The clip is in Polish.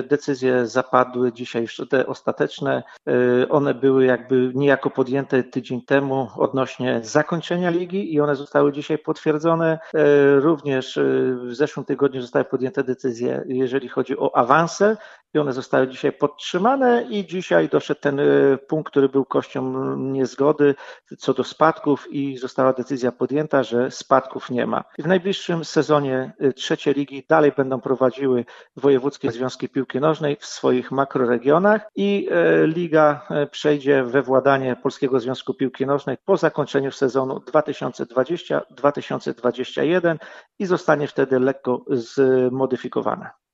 decyzje zapadły dzisiaj, już te ostateczne. One były jakby niejako podjęte tydzień temu odnośnie zakończenia ligi i one zostały dzisiaj potwierdzone. Również w zeszłym tygodniu zostały podjęte decyzje, jeżeli chodzi o awanse i one zostały dzisiaj podtrzymane i dzisiaj doszedł ten punkt, który był kością niezgody co do spadków i została decyzja podjęta, że spadków nie ma. W najbliższym sezonie trzeciej ligi dalej będą prowadziły wojewódzkie związki piłki nożnej w swoich makroregionach i liga przejdzie we władanie Polskiego Związku Piłki Nożnej po zakończeniu sezonu 2020-2021 i zostanie wtedy lekko zmodyfikowana.